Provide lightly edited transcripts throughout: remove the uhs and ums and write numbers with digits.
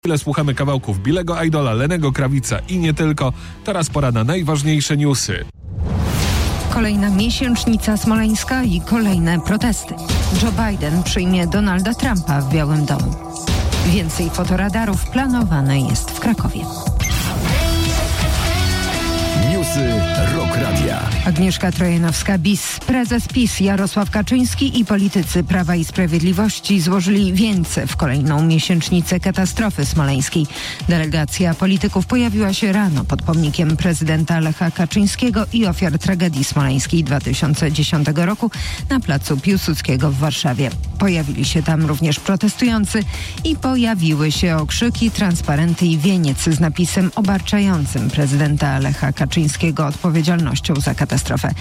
Chwilę słuchamy kawałków Billego Idola, Lennego Krawica i nie tylko. Teraz pora na najważniejsze newsy. Kolejna miesięcznica smoleńska i kolejne protesty. Joe Biden przyjmie Donalda Trumpa w Białym Domu. Więcej fotoradarów planowane jest w Krakowie. Newsy Rock Radia. Agnieszka Trojanowska-Bis, prezes PiS Jarosław Kaczyński i politycy Prawa i Sprawiedliwości złożyli wieńce w kolejną miesięcznicę katastrofy smoleńskiej. Delegacja polityków pojawiła się rano pod pomnikiem prezydenta Lecha Kaczyńskiego i ofiar tragedii smoleńskiej 2010 roku na placu Piłsudskiego w Warszawie. Pojawili się tam również protestujący i pojawiły się okrzyki, transparenty i wieniec z napisem obarczającym prezydenta Lecha Kaczyńskiego odpowiedzialnością za katastrofę.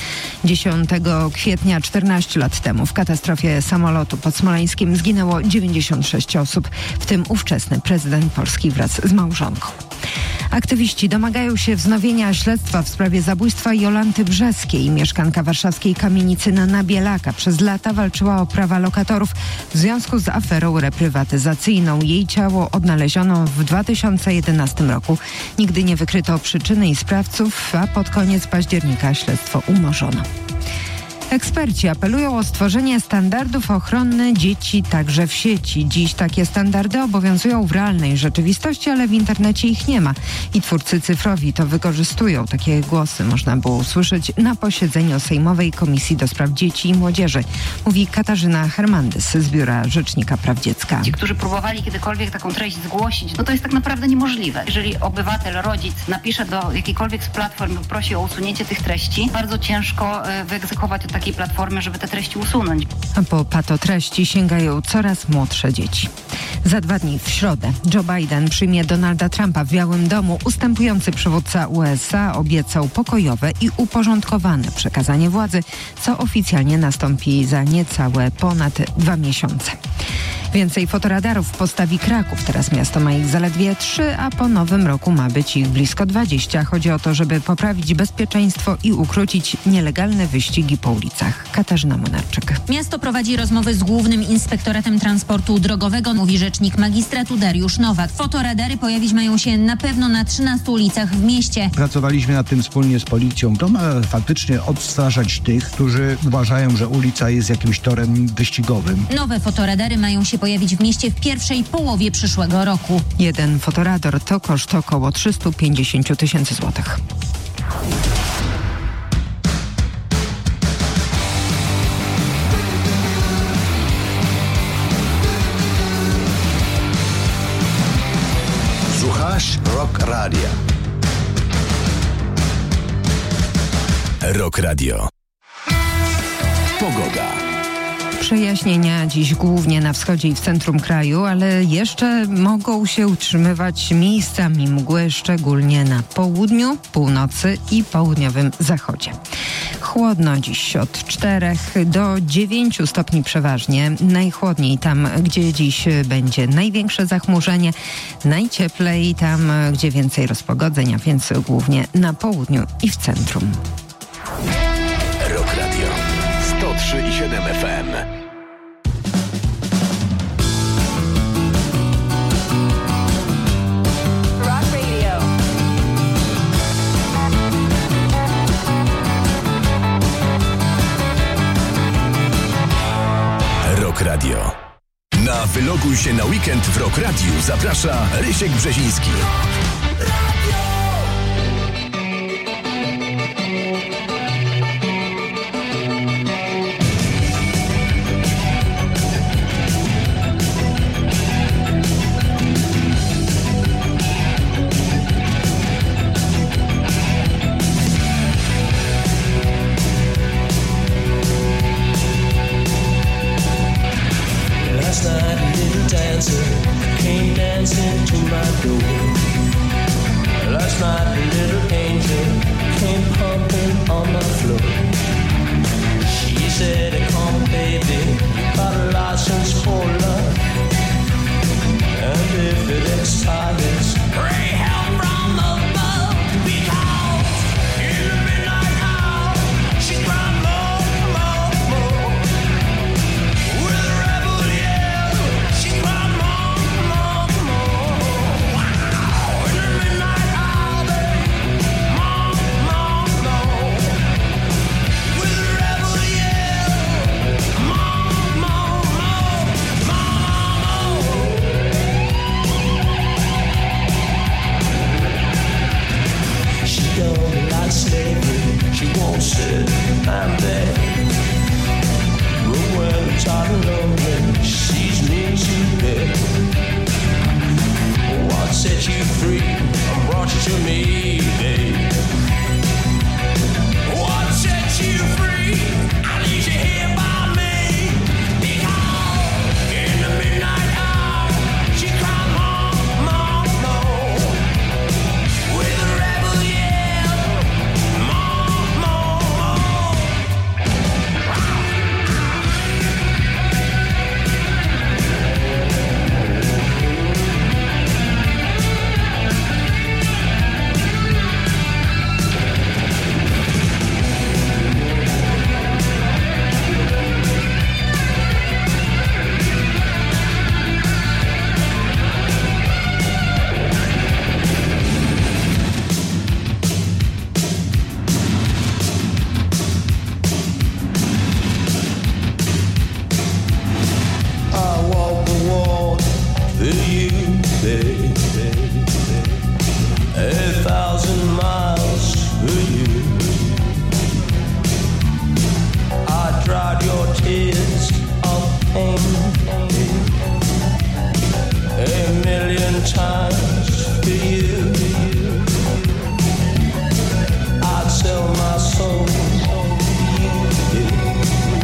10 kwietnia 14 lat temu w katastrofie samolotu pod Smoleńskiem zginęło 96 osób, w tym ówczesny prezydent Polski wraz z małżonką. Aktywiści domagają się wznowienia śledztwa w sprawie zabójstwa Jolanty Brzeskiej. Mieszkanka warszawskiej kamienicy na Nabielaka przez lata walczyła o prawa lokatorów w związku z aferą reprywatyzacyjną. Jej ciało odnaleziono w 2011 roku. Nigdy nie wykryto przyczyny i sprawców, a pod koniec października śledztwo umorzono. Eksperci apelują o stworzenie standardów ochrony dzieci także w sieci. Dziś takie standardy obowiązują w realnej rzeczywistości, ale w internecie ich nie ma. I twórcy cyfrowi to wykorzystują. Takie głosy można było usłyszeć na posiedzeniu Sejmowej Komisji do Spraw Dzieci i Młodzieży. Mówi Katarzyna Hermandys z Biura Rzecznika Praw Dziecka. Ci, którzy próbowali kiedykolwiek taką treść zgłosić, to jest tak naprawdę niemożliwe. Jeżeli obywatel, rodzic napisze do jakiejkolwiek z platform i prosi o usunięcie tych treści, bardzo ciężko wyegzekwować od takiej platformy, żeby te treści usunąć. A po patotreści sięgają coraz młodsze dzieci. Za 2 dni, w środę, Joe Biden przyjmie Donalda Trumpa w Białym Domu. Ustępujący przywódca USA obiecał pokojowe i uporządkowane przekazanie władzy, co oficjalnie nastąpi za niecałe ponad 2 miesiące. Więcej fotoradarów postawi Kraków. Teraz miasto ma ich zaledwie 3, a po nowym roku ma być ich blisko 20. Chodzi o to, żeby poprawić bezpieczeństwo i ukrócić nielegalne wyścigi po ulicach. Katarzyna Młynarczyk. Miasto prowadzi rozmowy z Głównym Inspektoratem Transportu Drogowego, mówi rzecznik magistratu Dariusz Nowak. Fotoradary pojawić mają się na pewno na 13 ulicach w mieście. Pracowaliśmy nad tym wspólnie z policją. To ma faktycznie odstraszać tych, którzy uważają, że ulica jest jakimś torem wyścigowym. Nowe fotoradary mają się pojawić w mieście w pierwszej połowie przyszłego roku. Jeden fotoradar to koszt około 350 tysięcy złotych. Słuchasz Rock Radia. Rock Radio. Pogoda. Przejaśnienia dziś głównie na wschodzie i w centrum kraju, ale jeszcze mogą się utrzymywać miejscami mgły, szczególnie na południu, północy i południowym zachodzie. Chłodno dziś od 4 do 9 stopni przeważnie. Najchłodniej tam, gdzie dziś będzie największe zachmurzenie. Najcieplej tam, gdzie więcej rozpogodzeń, a więc głównie na południu i w centrum. Rock Radio 103,7 FM. Rock Radio. Na wyloguj się na weekend w Rock Radiu zaprasza Rysiek Brzeziński. Last night a little dancer came dancing to my door. Last night a little angel came pumping on my floor. She said, come baby, you got a license for love. And if it expires, pray help from above. Because in the midnight hour, she's crying more, more, more. With a rebel yell, she's crying more, more, more. to you. I'd sell my soul for you today.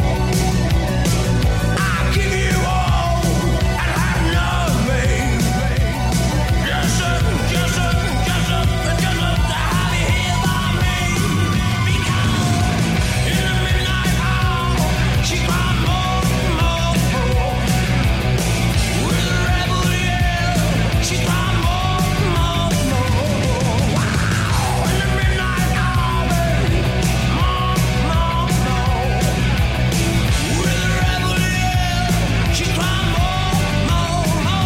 I'll give you all and have nothing. Just up to have you here by me. Because in the midnight hour, she cried more. With a rebel yell, she cried more. Wow, in the midnight hour, more. With a rebel yell, she cried more.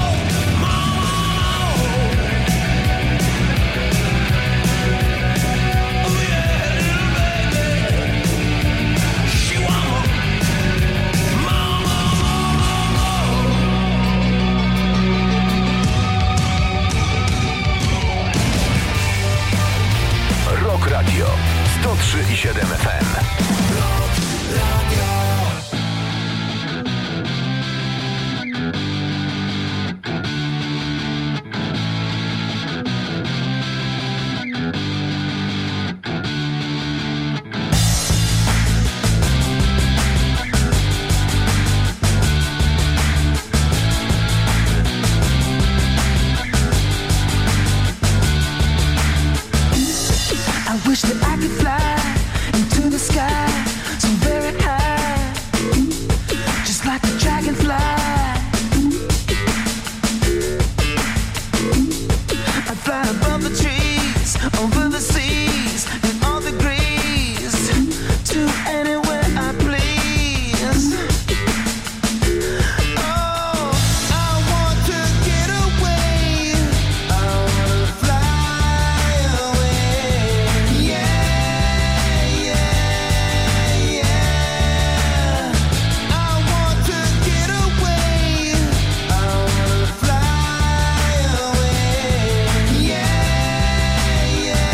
Oh yeah, little baby, she want more. Rock Radio 103,7 FM. I wish that I could fly into the sky so very high, just like a dragonfly. I'd fly above the trees, over the seas, in all degrees, to anywhere I please. Oh, I want to get away. I want to fly away. Yeah, yeah, yeah. I want to get away. I want to fly away. Yeah, yeah, yeah.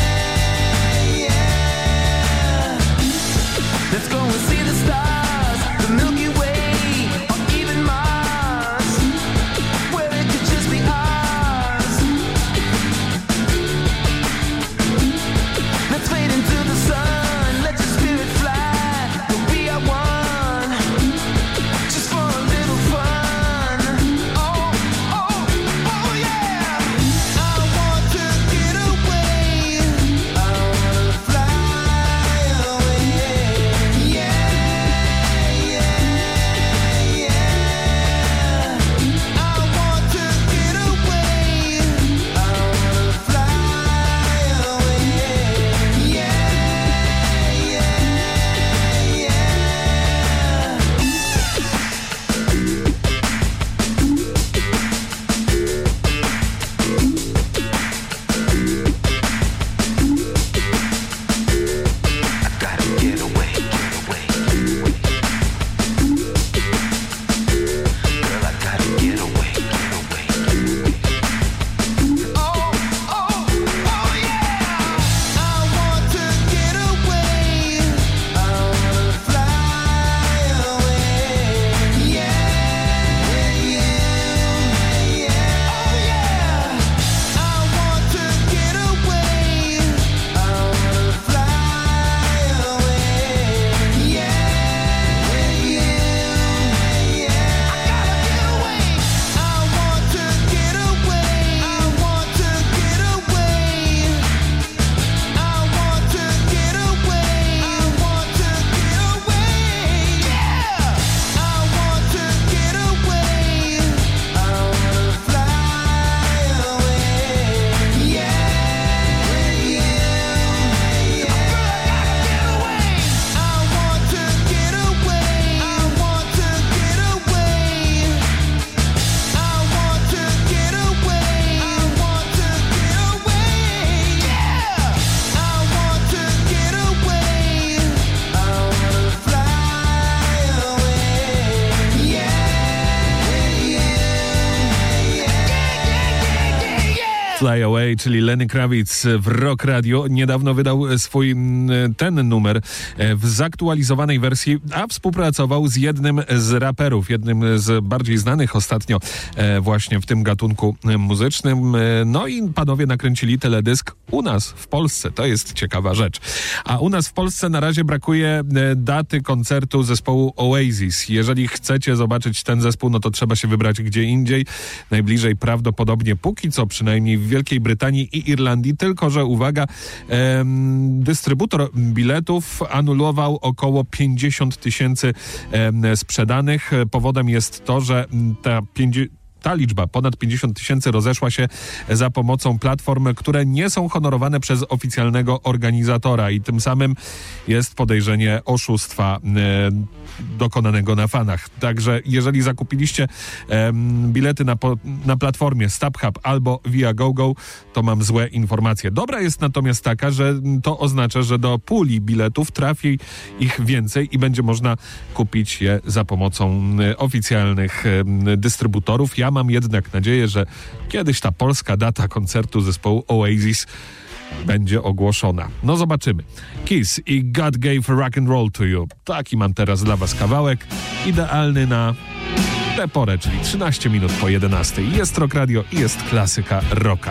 Fly Away, czyli Lenny Kravitz w Rock Radio. Niedawno wydał swój ten numer w zaktualizowanej wersji, a współpracował z jednym z raperów, jednym z bardziej znanych ostatnio właśnie w tym gatunku muzycznym. No i panowie nakręcili teledysk u nas w Polsce. To jest ciekawa rzecz. A u nas w Polsce na razie brakuje daty koncertu zespołu Oasis. Jeżeli chcecie zobaczyć ten zespół, no to trzeba się wybrać gdzie indziej. Najbliżej prawdopodobnie póki co przynajmniej w Wielkiej Brytanii i Irlandii, tylko że uwaga, dystrybutor biletów anulował około 50 000 sprzedanych. Powodem jest to, że ta liczba, ponad 50 000, rozeszła się za pomocą platform, które nie są honorowane przez oficjalnego organizatora i tym samym jest podejrzenie oszustwa dokonanego na fanach. Także jeżeli zakupiliście bilety na platformie StubHub albo Viagogo, to mam złe informacje. Dobra jest natomiast taka, że to oznacza, że do puli biletów trafi ich więcej i będzie można kupić je za pomocą oficjalnych dystrybutorów. Ja mam jednak nadzieję, że kiedyś ta polska data koncertu zespołu Oasis będzie ogłoszona. No zobaczymy. Kiss i God Gave Rock and Roll to You. Taki mam teraz dla was kawałek. Idealny na tę porę, czyli 13 minut po 11. Jest Rock Radio i jest klasyka rocka.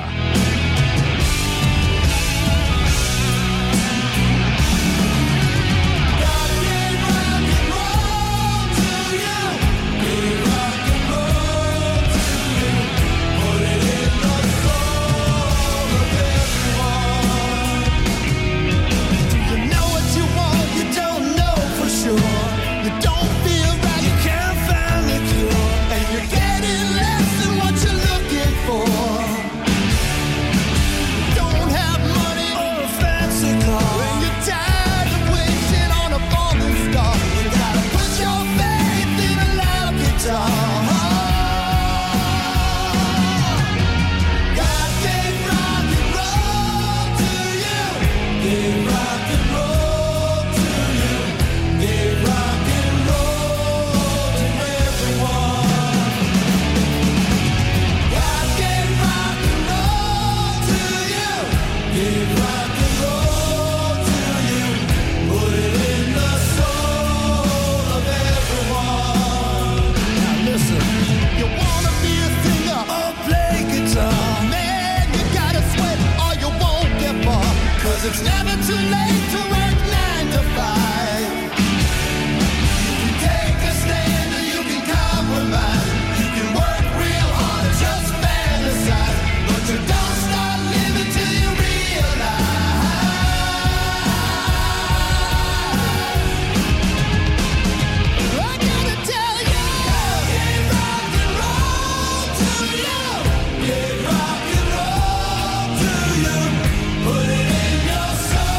It's never too late to work 9 to 5. You can take a stand or you can compromise. You can work real hard or just fantasize. But you don't start living till you realize. I gotta tell you, give rock and roll to you. Give rock and roll to you. Put it in your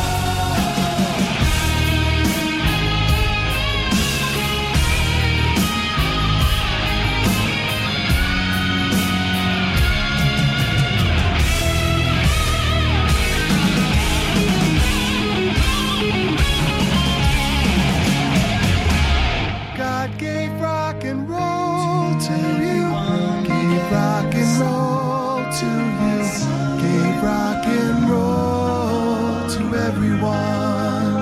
God gave rock and roll to you. Gave rock and roll to you. Gave rock and roll to everyone.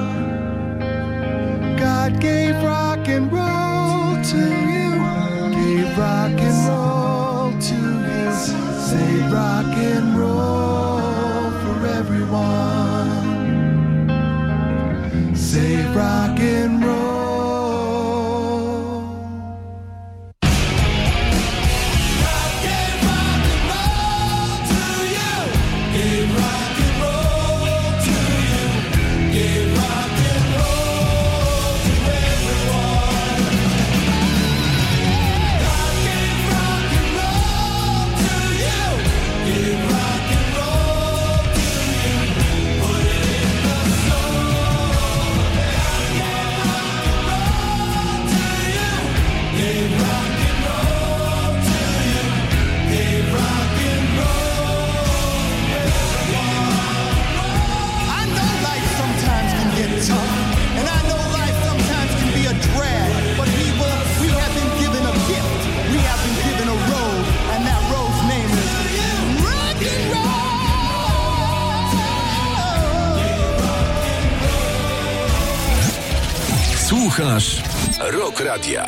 God gave rock and roll to you. Gave rock and roll to you. Say rock and roll for everyone. Say rock and roll. God gave rock and roll to you. Gave rock and Słuchasz Rock Radia.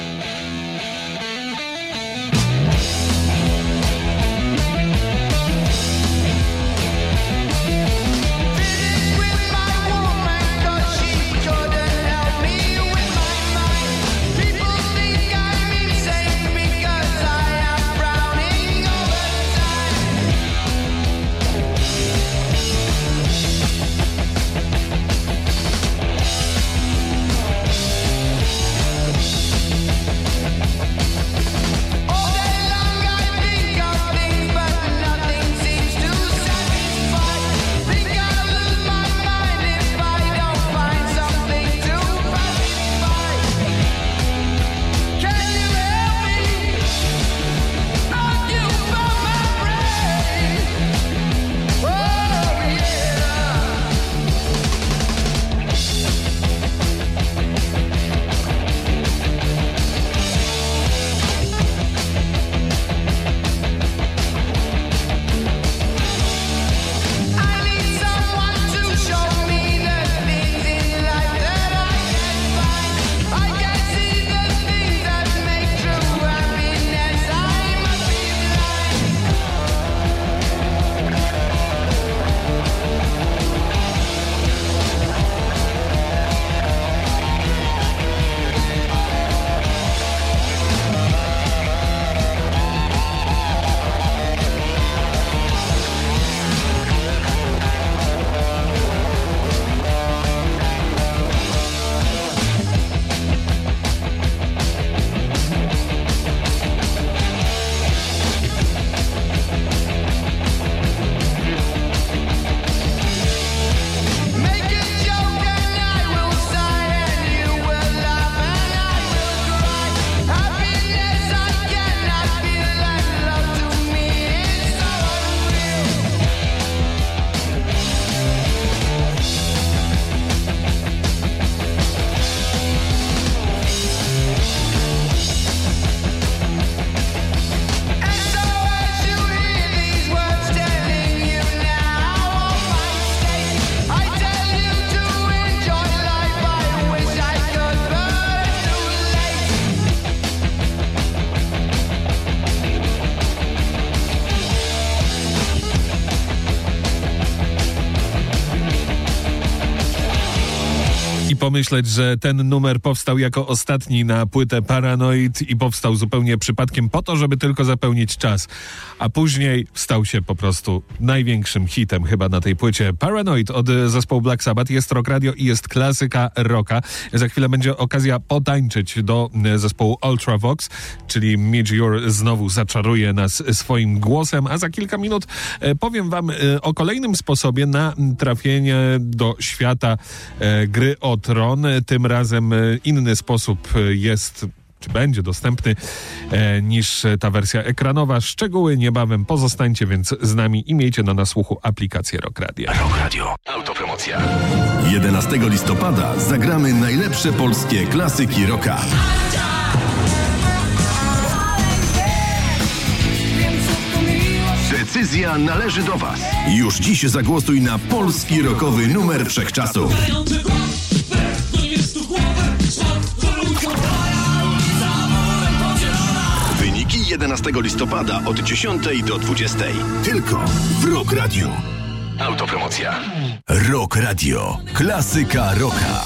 Pomyśleć, że ten numer powstał jako ostatni na płytę Paranoid i powstał zupełnie przypadkiem po to, żeby tylko zapełnić czas. A później stał się po prostu największym hitem chyba na tej płycie. Paranoid od zespołu Black Sabbath. Jest Rock Radio i jest klasyka rocka. Za chwilę będzie okazja potańczyć do zespołu Ultravox, czyli Midge Ure znowu zaczaruje nas swoim głosem, a za kilka minut powiem wam o kolejnym sposobie na trafienie do świata gry o Tron. Tym razem inny sposób jest, czy będzie dostępny niż ta wersja ekranowa. Szczegóły niebawem. Pozostańcie więc z nami i miejcie na słuchu aplikację Rock Radio. Rock Radio. Autopromocja. 11 listopada zagramy najlepsze polskie klasyki rocka. Decyzja należy do Was. Już dziś zagłosuj na polski rockowy numer wszechczasów. Wyniki 11 listopada od 10 do 20. Tylko w Rock Radio. Autopromocja. Rock Radio. Klasyka rocka.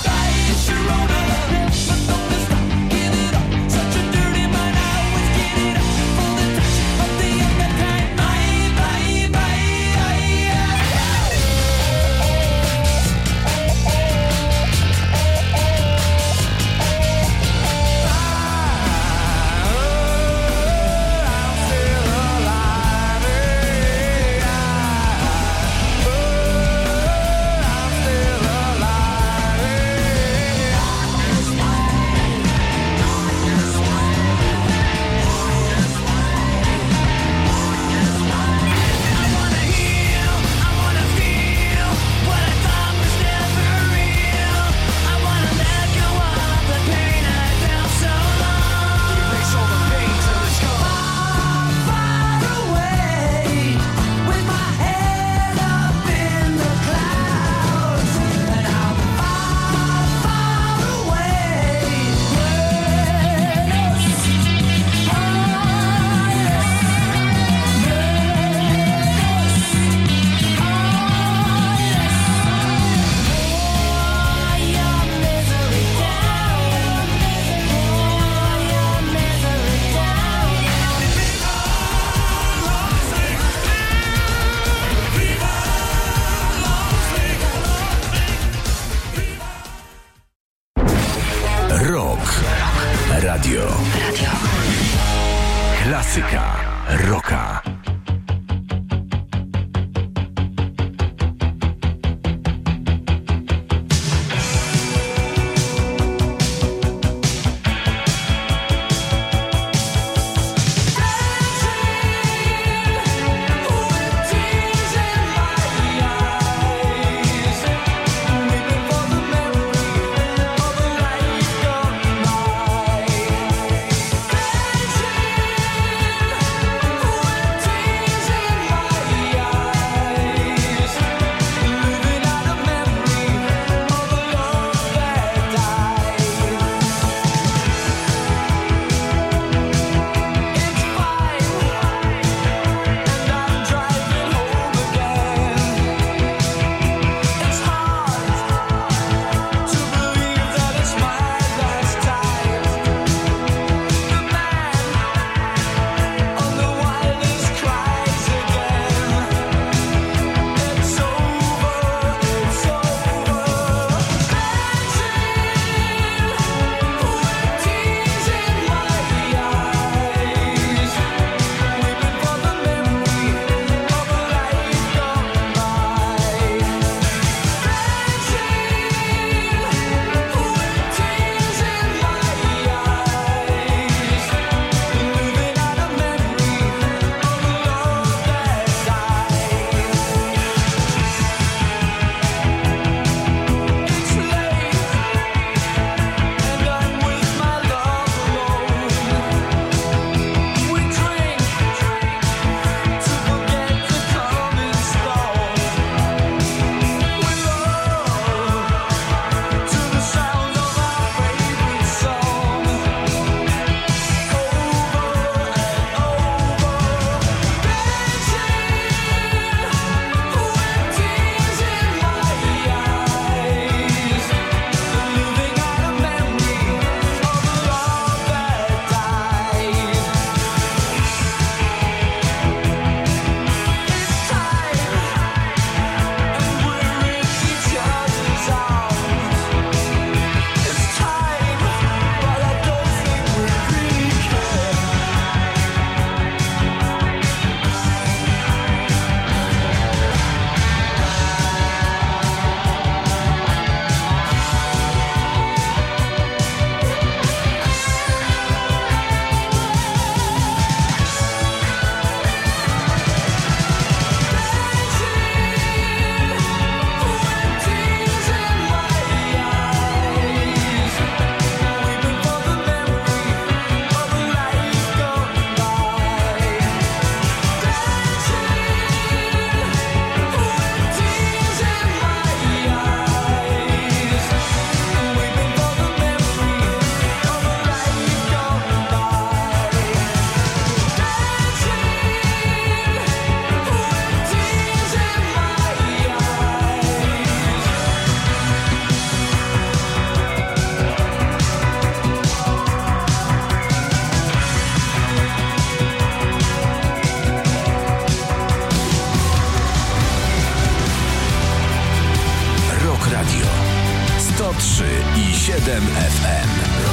103,7 FM.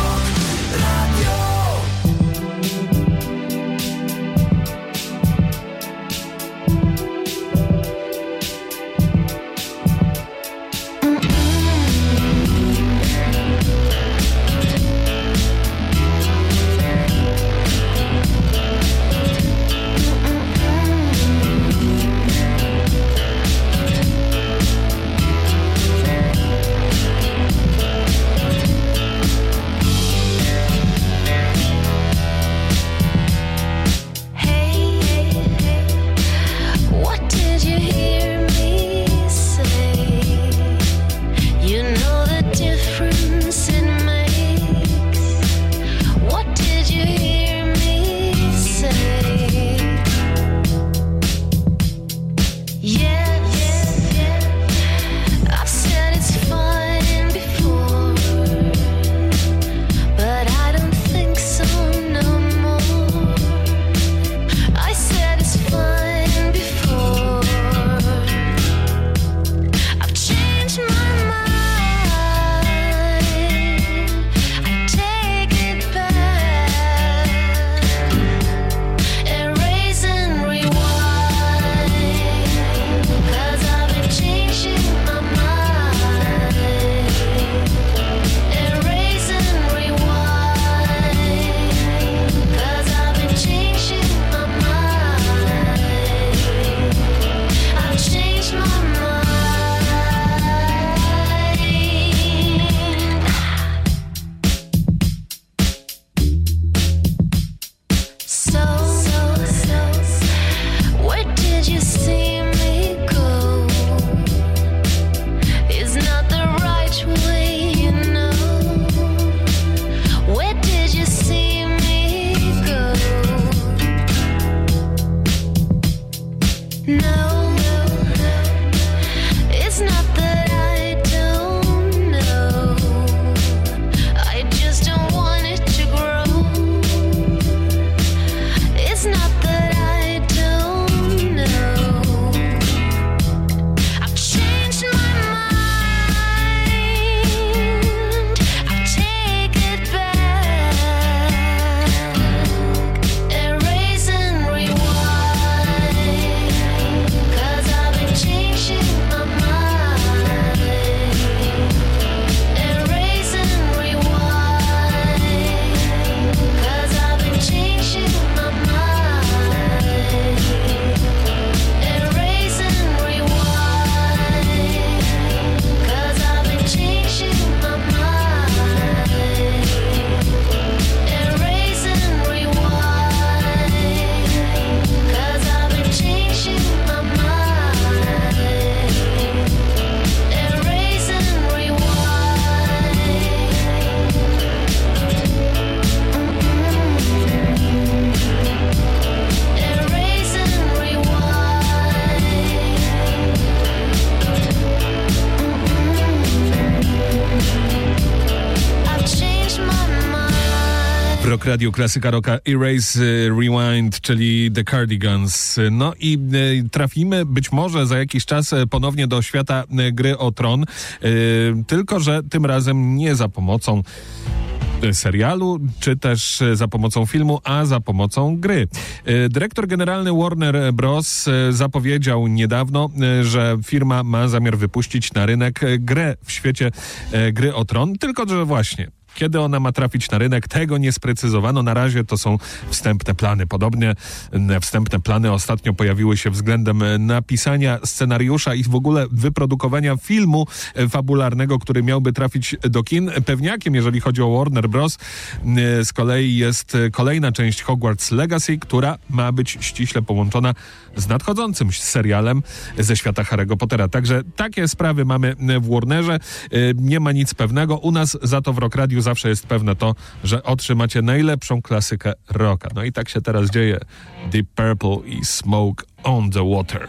Rock Radio, klasyka rocka, Erase, Rewind, czyli The Cardigans. No i trafimy być może za jakiś czas ponownie do świata Gry o Tron, tylko że tym razem nie za pomocą serialu, czy też za pomocą filmu, a za pomocą gry. Dyrektor generalny Warner Bros. Zapowiedział niedawno, że firma ma zamiar wypuścić na rynek grę w świecie Gry o Tron, tylko że właśnie kiedy ona ma trafić na rynek, tego nie sprecyzowano. Na razie to są wstępne plany. Podobnie wstępne plany ostatnio pojawiły się względem napisania scenariusza i w ogóle wyprodukowania filmu fabularnego, który miałby trafić do kin. Pewniakiem, jeżeli chodzi o Warner Bros. Z kolei jest kolejna część Hogwarts Legacy, która ma być ściśle połączona z nadchodzącym serialem ze świata Harry'ego Pottera. Także takie sprawy mamy w Warnerze. Nie ma nic pewnego. U nas za to w Rock Radio zawsze jest pewne to, że otrzymacie najlepszą klasykę rocka. No i tak się teraz dzieje. Deep Purple i Smoke on the Water.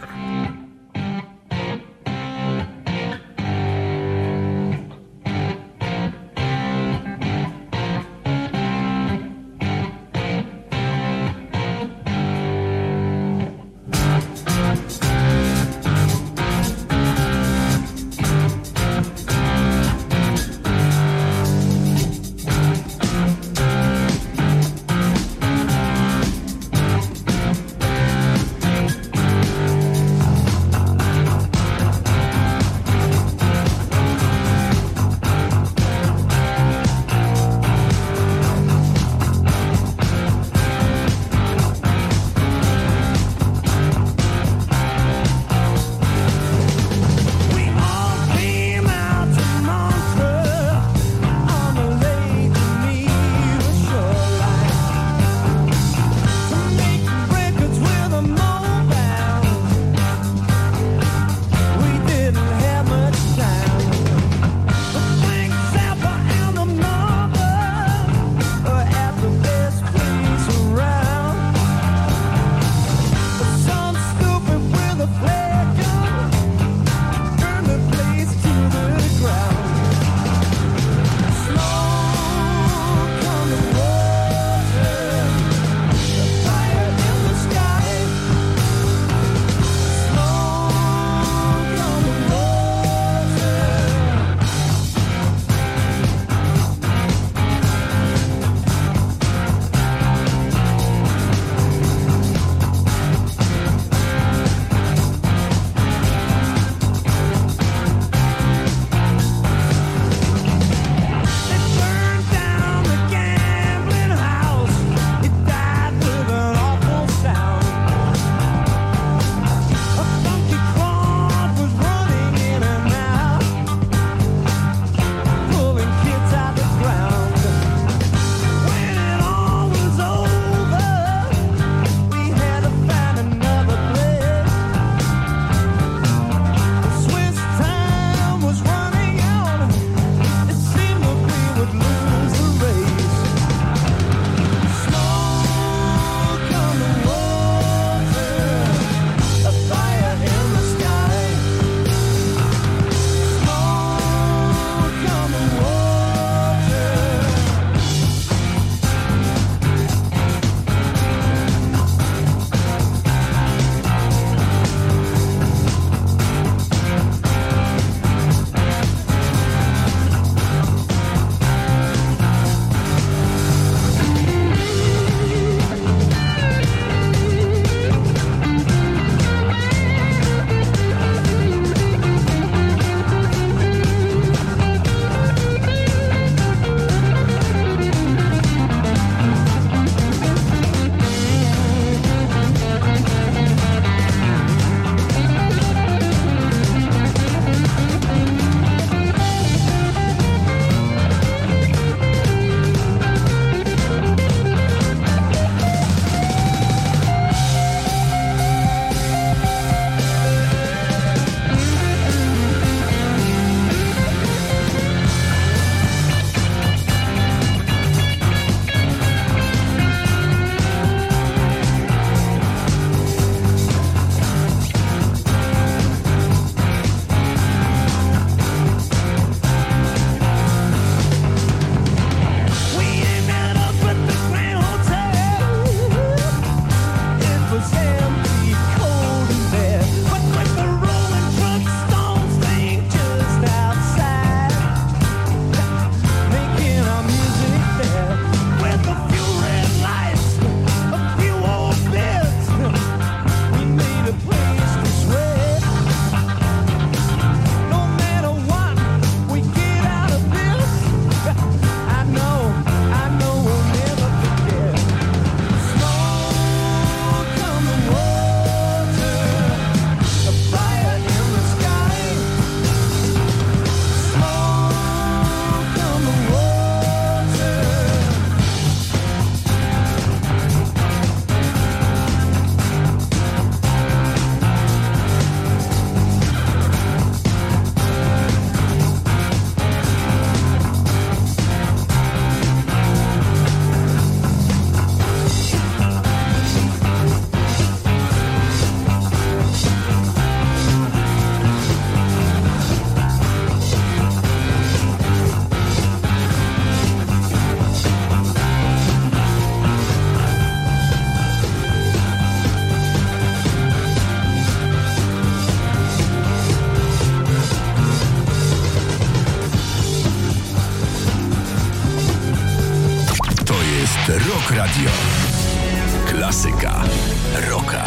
Rock Radio. Klasyka rocka.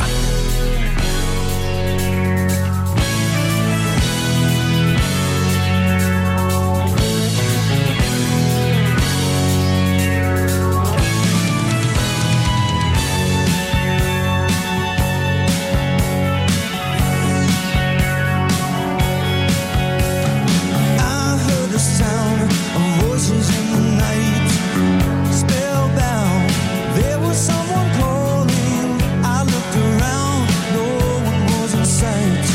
Someone calling, I looked around, no one was in sight.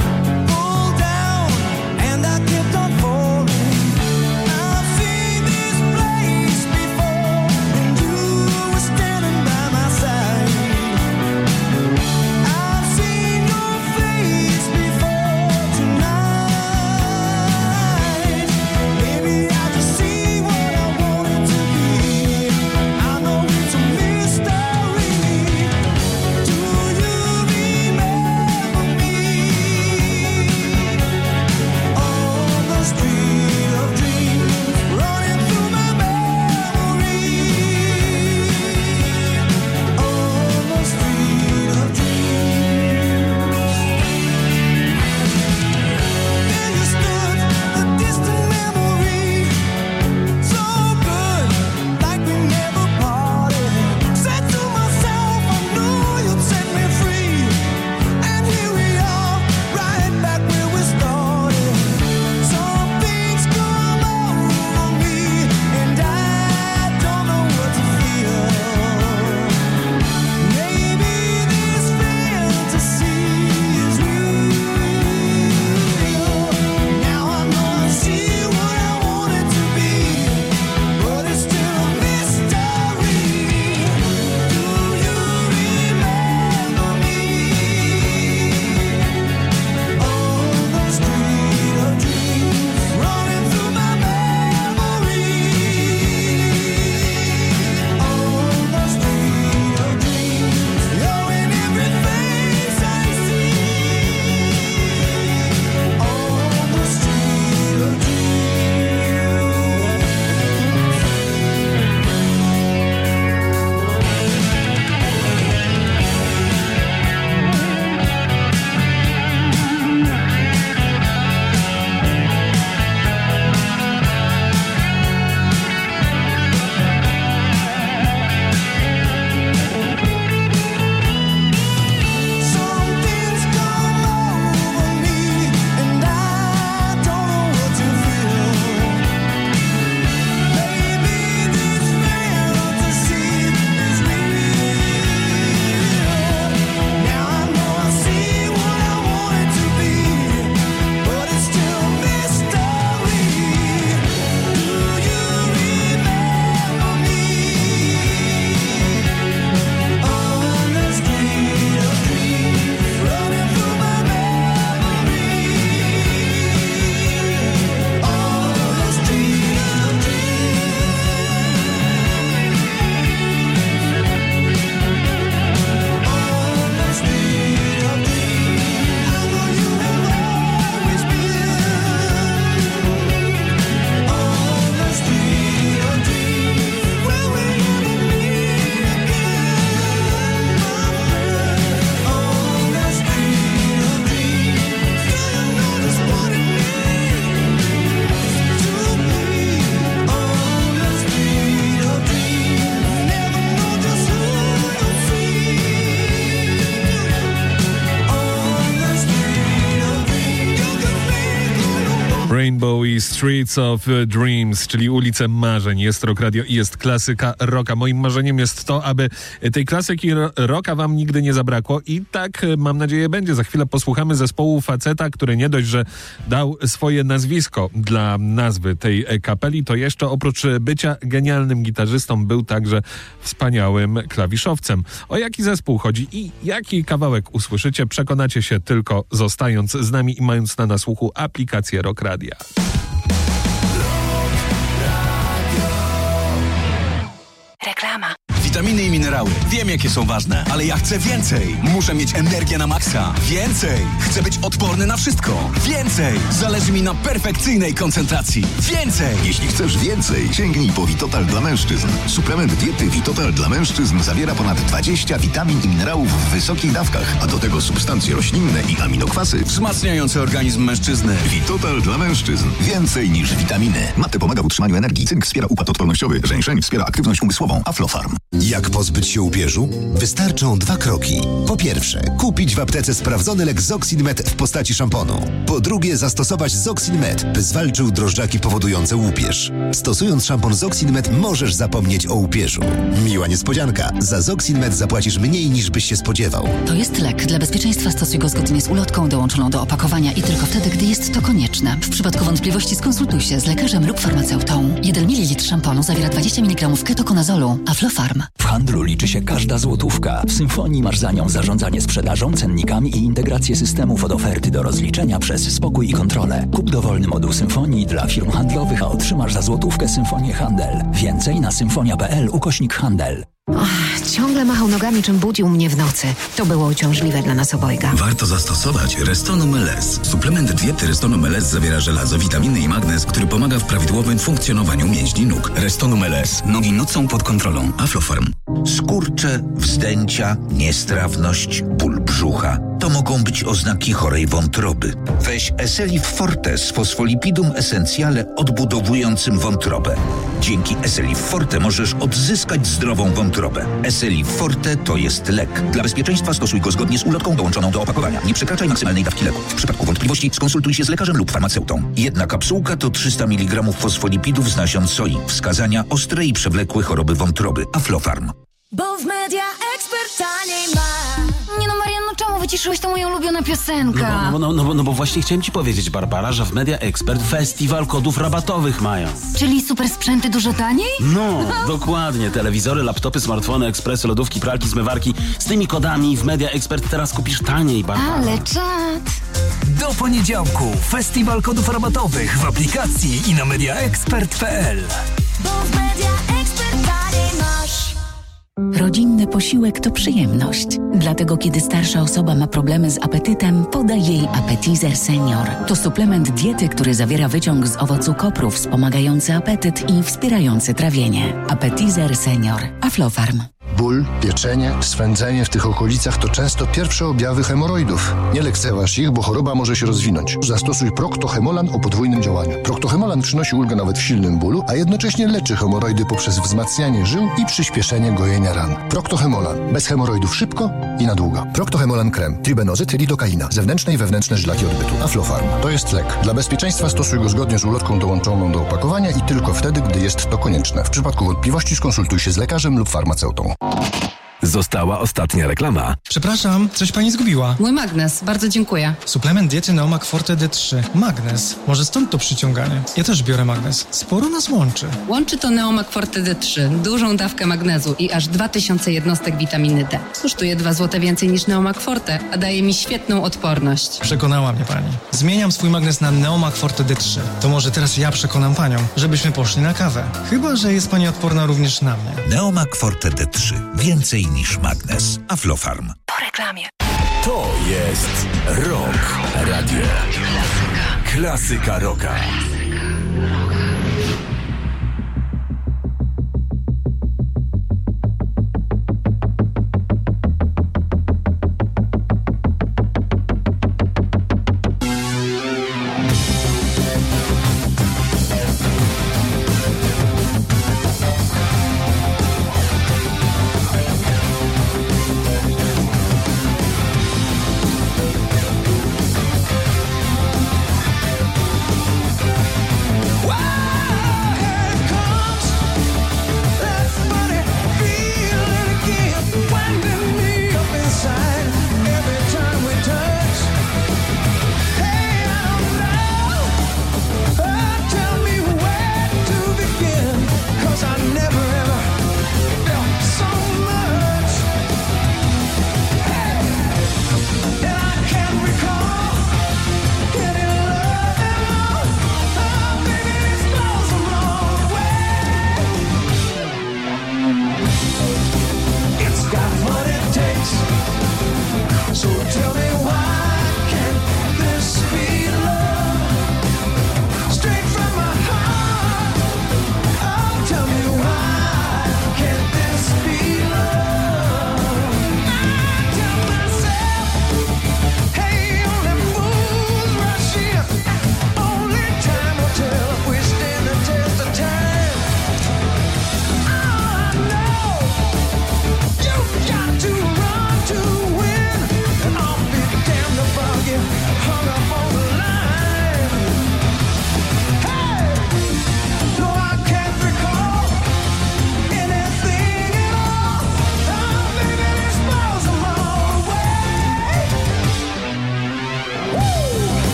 Rainbow i Streets of Dreams, czyli ulice marzeń. Jest Rock Radio i jest klasyka rocka. Moim marzeniem jest to, aby tej klasyki rocka wam nigdy nie zabrakło i tak, mam nadzieję, będzie. Za chwilę posłuchamy zespołu faceta, który nie dość, że dał swoje nazwisko dla nazwy tej kapeli, to jeszcze oprócz bycia genialnym gitarzystą był także wspaniałym klawiszowcem. O jaki zespół chodzi i jaki kawałek usłyszycie, przekonacie się tylko zostając z nami i mając na słuchu aplikację Rock Radia. Reklama. Witaminy i minerały. Wiem, jakie są ważne, ale ja chcę więcej. Muszę mieć energię na maksa. Więcej. Chcę być odporny na wszystko. Więcej. Zależy mi na perfekcyjnej koncentracji. Więcej. Jeśli chcesz więcej, sięgnij po Vitotal dla mężczyzn. Suplement diety Vitotal dla mężczyzn zawiera ponad 20 witamin i minerałów w wysokich dawkach, a do tego substancje roślinne i aminokwasy Wzmacniające organizm mężczyzny. Vitotal dla mężczyzn. Więcej niż witaminy. Mate pomaga w utrzymaniu energii. Cynk wspiera układ odpornościowy. Żeńszeń wspiera aktywność umysłową. Aflofarm. Jak pozbyć się upierzu? Wystarczą 2 kroki. Po pierwsze, kupić w aptece sprawdzony lek Zoxin-Med w postaci szamponu. Po drugie, zastosować Zoxin-Med, by zwalczył drożdżaki powodujące łupież. Stosując szampon Zoxin-Med możesz zapomnieć o upierzu. Miła niespodzianka. Za Zoxin-Med zapłacisz mniej niż byś się spodziewał. To jest lek. Dla bezpieczeństwa stosuj go zgodnie z ulotką dołączoną do opakowania i tylko wtedy, gdy jest to konieczne. W przypadku wątpliwości skonsultuj się z lekarzem lub farmaceutą. 1 ml szamponu zawiera 20 mg ketokonazolu. Aflofarm. W handlu liczy się każda złotówka. W Symfonii masz za nią zarządzanie sprzedażą, cennikami i integrację systemów od oferty do rozliczenia przez spokój i kontrolę. Kup dowolny moduł Symfonii dla firm handlowych, a otrzymasz za złotówkę Symfonię Handel. Więcej na symfonia.pl/handel. Ciągle machał nogami, czym budził mnie w nocy. To było uciążliwe dla nas obojga. Warto zastosować Restonum LS. Suplement diety Restonum LS zawiera żelazo, witaminy i magnez, który pomaga w prawidłowym funkcjonowaniu mięśni nóg. Restonum LS. Nogi nocą pod kontrolą. Aflofarm. Skurcze, wzdęcia, niestrawność, ból brzucha. To mogą być oznaki chorej wątroby. Weź Eselif Forte z fosfolipidum essentiale odbudowującym wątrobę. Dzięki Eselif Forte możesz odzyskać zdrową wątrobę. Eselif Forte to jest lek. Dla bezpieczeństwa stosuj go zgodnie z ulotką dołączoną do opakowania. Nie przekraczaj maksymalnej dawki leku. W przypadku wątpliwości skonsultuj się z lekarzem lub farmaceutą. 1 kapsułka to 300 mg fosfolipidów z nasion soi. Wskazania: ostre i przewlekłe choroby wątroby. Aflofarm. Bo w Media Expert taniej ma. Nie no, Marianno, czemu wyciszyłeś tę moją ulubioną piosenkę? No bo właśnie chciałem ci powiedzieć, Barbara, że w Media Expert festiwal kodów rabatowych mają. Czyli super sprzęty dużo taniej? No, dokładnie. Telewizory, laptopy, smartfony, ekspresy, lodówki, pralki, zmywarki. Z tymi kodami w Media Expert teraz kupisz taniej, Barbara. Ale czad. Do poniedziałku festiwal kodów rabatowych w aplikacji i na mediaexpert.pl. Bo w Media Expert taniej masz. Rodzinny posiłek to przyjemność. Dlatego kiedy starsza osoba ma problemy z apetytem, podaj jej Appetizer Senior. To suplement diety, który zawiera wyciąg z owocu kopru wspomagający apetyt i wspierający trawienie. Appetizer Senior. Aflofarm. Ból, pieczenie, swędzenie w tych okolicach to często pierwsze objawy hemoroidów. Nie lekceważ ich, bo choroba może się rozwinąć. Zastosuj Procto-Hemolan o podwójnym działaniu. Procto-Hemolan przynosi ulgę nawet w silnym bólu, a jednocześnie leczy hemoroidy poprzez wzmacnianie żył i przyspieszenie gojenia ran. Procto-Hemolan. Bez hemoroidów szybko i na długo. Procto-Hemolan krem. Tribenozyt, lidokaina. Zewnętrzne i wewnętrzne żylaki odbytu. Aflofarm. To jest lek. Dla bezpieczeństwa stosuj go zgodnie z ulotką dołączoną do opakowania i tylko wtedy, gdy jest to konieczne. W przypadku wątpliwości skonsultuj się z lekarzem lub farmaceutą. Została ostatnia reklama. Przepraszam, coś pani zgubiła. Mój magnes, bardzo dziękuję. Suplement diety Neomak Forte D3. Magnes. Może stąd to przyciąganie. Ja też biorę magnes. Sporo nas łączy. Łączy to Neomak Forte D3. Dużą dawkę magnezu i aż 2000 jednostek witaminy D. Kosztuje 2 zł więcej niż Neomak Forte, a daje mi świetną odporność. Przekonała mnie pani. Zmieniam swój magnes na Neomak Forte D3. To może teraz ja przekonam panią, żebyśmy poszli na kawę. Chyba że jest pani odporna również na mnie. Neomak Forte D3. Więcej niż magnes. Aflofarm. Po reklamie. To jest Rock Radio. Klasyka rocka.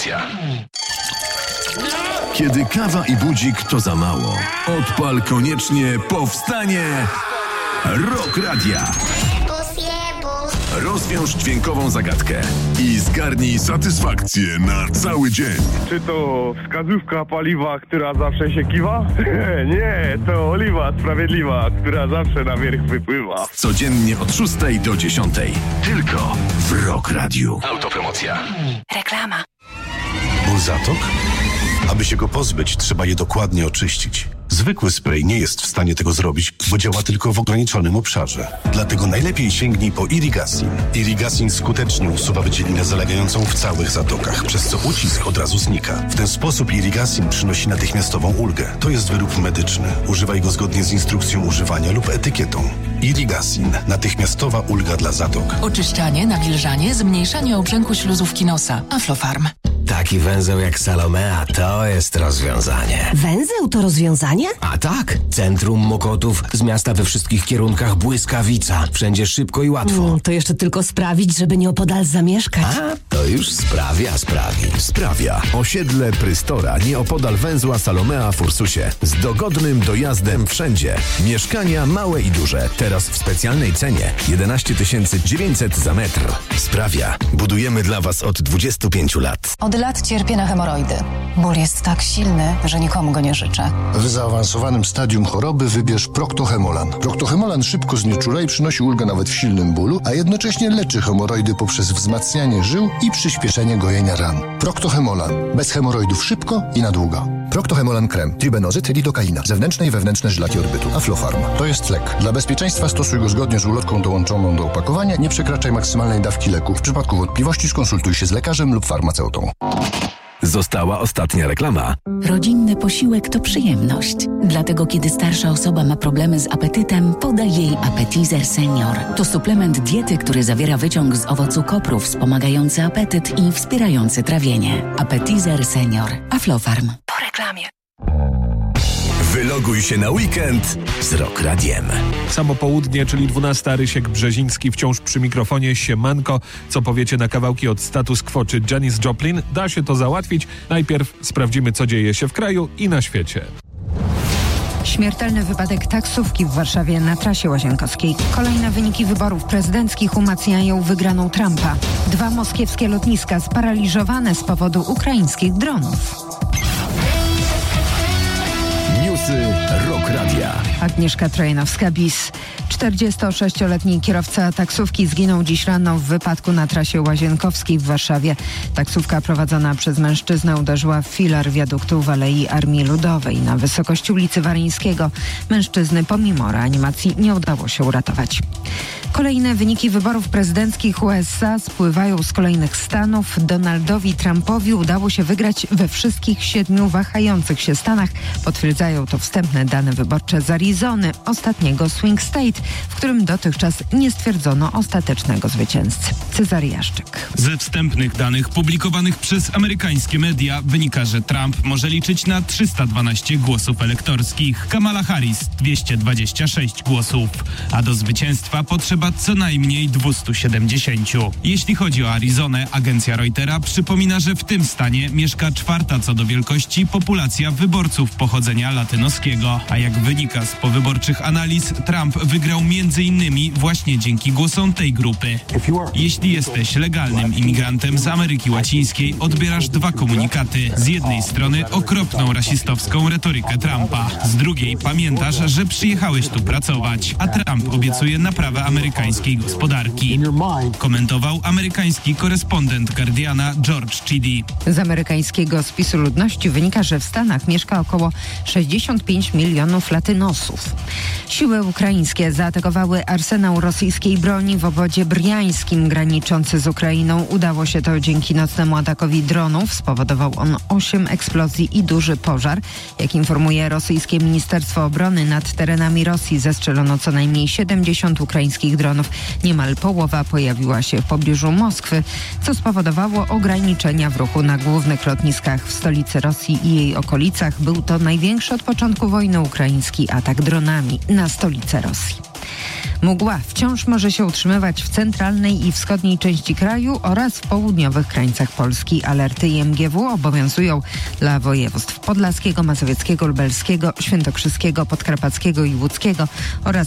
Autopromocja. Kiedy kawa i budzik to za mało, odpal koniecznie powstanie Rock Radia. Rozwiąż dźwiękową zagadkę i zgarnij satysfakcję na cały dzień. Czy to wskazówka paliwa, która zawsze się kiwa? Nie, to oliwa sprawiedliwa, która zawsze na wierzch wypływa. Codziennie od 6 do 10. Tylko w Rock Radiu. Autopromocja. Reklama. Ból zatok? Aby się go pozbyć, trzeba je dokładnie oczyścić. Zwykły spray nie jest w stanie tego zrobić, bo działa tylko w ograniczonym obszarze. Dlatego najlepiej sięgnij po Irigasin. Irigasin skutecznie usuwa wydzielinę zalegającą w całych zatokach, przez co ucisk od razu znika. W ten sposób Irigasin przynosi natychmiastową ulgę. To jest wyrób medyczny. Używaj go zgodnie z instrukcją używania lub etykietą. Irigasin. Natychmiastowa ulga dla zatok. Oczyszczanie, nawilżanie, zmniejszanie obrzęku śluzówki nosa. Aflofarm. Taki węzeł jak Salomea to jest rozwiązanie. Węzeł to rozwiązanie? A tak, centrum Mokotów, z miasta we wszystkich kierunkach błyskawica. Wszędzie szybko i łatwo. To jeszcze tylko sprawić, żeby nieopodal zamieszkać. A, to już sprawi. Sprawia. Osiedle Prystora nieopodal węzła Salomea w Ursusie. Z dogodnym dojazdem wszędzie. Mieszkania małe i duże. Teraz w specjalnej cenie. 11 900 za metr. Sprawia. Budujemy dla Was od 25 lat. Od lat cierpię na hemoroidy. Ból jest tak silny, że nikomu go nie życzę. W zaawansowanym stadium choroby wybierz Proctohemolan. Proctohemolan szybko znieczula i przynosi ulgę nawet w silnym bólu, a jednocześnie leczy hemoroidy poprzez wzmacnianie żył i przyspieszenie gojenia ran. Proctohemolan. Bez hemoroidów szybko i na długo. Proctohemolan krem. Tribenozyt, lidokaina. Zewnętrzne i wewnętrzne żylaki orbytu. Aflofarm. To jest lek. Dla bezpieczeństwa stosuj go zgodnie z ulotką dołączoną do opakowania. Nie przekraczaj maksymalnej dawki leku. W przypadku wątpliwości skonsultuj się z lekarzem lub farmaceutą. Została ostatnia reklama. Rodzinny posiłek to przyjemność. Dlatego kiedy starsza osoba ma problemy z apetytem, podaj jej Appetizer Senior. To suplement diety, który zawiera wyciąg z owocu kopru wspomagający apetyt i wspierający trawienie. Appetizer Senior. Aflofarm. Po reklamie. Wyloguj się na weekend z Rock Radiem. Samo południe, czyli 12. Rysiek Brzeziński wciąż przy mikrofonie. Siemanko, co powiecie na kawałki od Status Quo czy Janis Joplin? Da się to załatwić. Najpierw sprawdzimy, co dzieje się w kraju i na świecie. Śmiertelny wypadek taksówki w Warszawie na trasie Łazienkowskiej. Kolejne wyniki wyborów prezydenckich umacniają wygraną Trumpa. 2 moskiewskie lotniska sparaliżowane z powodu ukraińskich dronów. Newsy Rock Radia. Agnieszka Trojanowska-Bis. 46-letni kierowca taksówki zginął dziś rano w wypadku na trasie Łazienkowskiej w Warszawie. Taksówka prowadzona przez mężczyznę uderzyła w filar wiaduktu w Alei Armii Ludowej na wysokości ulicy Waryńskiego. Mężczyzny pomimo reanimacji nie udało się uratować. Kolejne wyniki wyborów prezydenckich USA spływają z kolejnych stanów. Donaldowi Trumpowi udało się wygrać we wszystkich 7 wahających się stanach. Potwierdzają to wstępne dane wyborcze z Arizony, ostatniego swing state, w którym dotychczas nie stwierdzono ostatecznego zwycięzcy. Cezary Jaszczyk. Ze wstępnych danych publikowanych przez amerykańskie media wynika, że Trump może liczyć na 312 głosów elektorskich, Kamala Harris 226 głosów, a do zwycięstwa potrzeba co najmniej 270. Jeśli chodzi o Arizonę, agencja Reutera przypomina, że w tym stanie mieszka 4. co do wielkości populacja wyborców pochodzenia latynoskiego, a jak wynika z powyborczych analiz, Trump wygrał m.in. właśnie dzięki głosom tej grupy. Jeśli jesteś legalnym imigrantem z Ameryki Łacińskiej, odbierasz 2 komunikaty. Z jednej strony okropną rasistowską retorykę Trumpa, z drugiej pamiętasz, że przyjechałeś tu pracować, a Trump obiecuje naprawę amerykańskiej gospodarki. Komentował amerykański korespondent Guardiana George Chidi. Z amerykańskiego spisu ludności wynika, że w Stanach mieszka około 65 milionów latynosów. Siły ukraińskie zaatakowały arsenał rosyjskiej broni w obwodzie brjańskim graniczący z Ukrainą. Udało się to dzięki nocnemu atakowi dronów. Spowodował on 8 eksplozji i duży pożar. Jak informuje rosyjskie Ministerstwo Obrony, nad terenami Rosji zestrzelono co najmniej 70 ukraińskich dronów. dronów. Niemal połowa pojawiła się w pobliżu Moskwy, co spowodowało ograniczenia w ruchu na głównych lotniskach w stolicy Rosji i jej okolicach. Był to największy od początku wojny ukraiński atak dronami na stolicę Rosji. Mgła wciąż może się utrzymywać w centralnej i wschodniej części kraju oraz w południowych krańcach Polski. Alerty IMGW obowiązują dla województw podlaskiego, mazowieckiego, lubelskiego, świętokrzyskiego, podkarpackiego i łódzkiego oraz